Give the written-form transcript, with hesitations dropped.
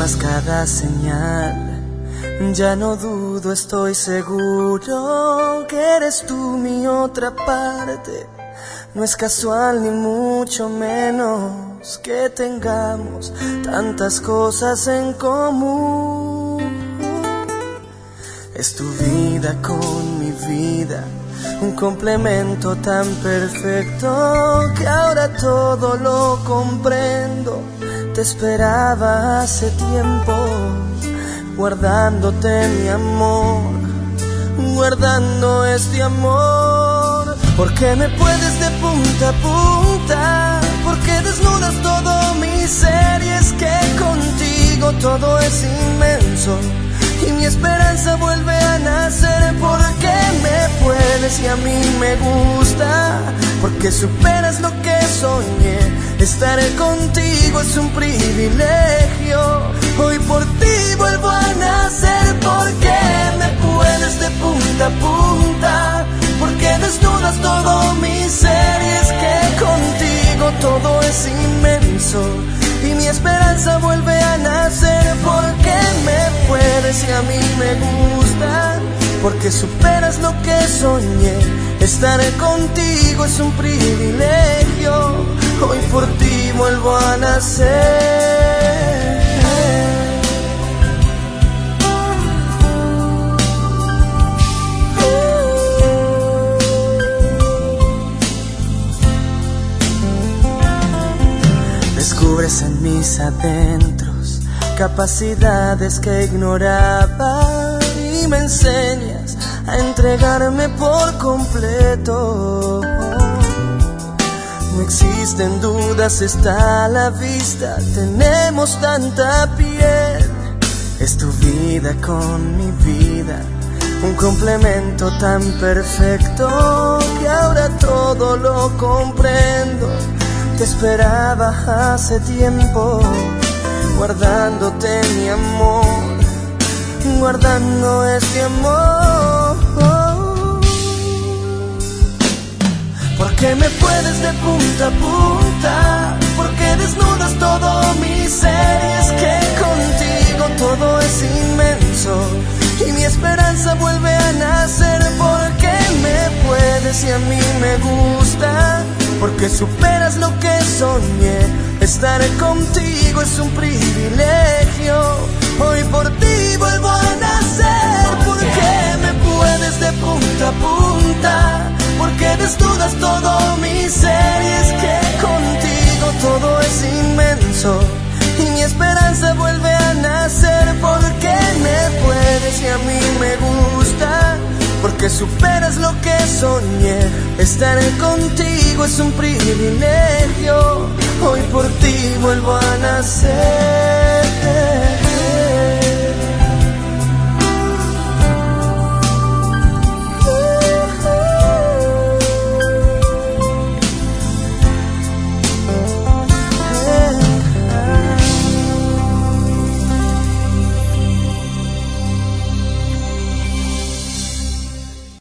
confirmas cada señal. Ya no dudo, estoy seguro que eres tú mi otra parte. No es casual ni mucho menos que tengamos tantas cosas en común. Es tu vida con mi vida, un complemento tan perfecto que ahora todo lo comprendo. Te esperaba hace tiempo, guardándote mi amor, guardando este amor. Porque me puedes de punta a punta, porque desnudas todo mi ser. Y es que contigo todo es inmenso y mi esperanza vuelve a nacer. Porque me puedes y a mí me gusta, porque superas lo que soñé. Estar contigo es un privilegio, hoy por ti vuelvo a nacer. Porque me puedes de punta a punta, porque desnudas todo mi ser. Y es que contigo todo es inmenso y mi esperanza vuelve a nacer. Porque me puedes y a mí me gusta, porque superas lo que soñé. Estar contigo es un privilegio, hoy por ti vuelvo a nacer. Descubres en mis adentros capacidades que ignoraba y me enseñas a entregarme por completo. No existen dudas, está a la vista, tenemos tanta piel. Es tu vida con mi vida, un complemento tan perfecto que ahora todo lo comprendo. Te esperaba hace tiempo, guardándote mi amor, guardando este amor. Porque me puedes de punta a punta, porque desnudas todo mi ser. Y es que contigo todo es inmenso y mi esperanza vuelve a nacer. Porque me puedes y a mí me gusta, porque superas lo que soñé. Estar contigo es un privilegio, hoy por ti vuelvo a nacer. Porque me puedes de punta a punta, porque desnudas todo mi ser. Y es que contigo todo es inmenso y mi esperanza vuelve a nacer. Porque me puedes y a mí me gusta, porque superas lo que soñé. Estar contigo es un privilegio, hoy por ti vuelvo a nacer.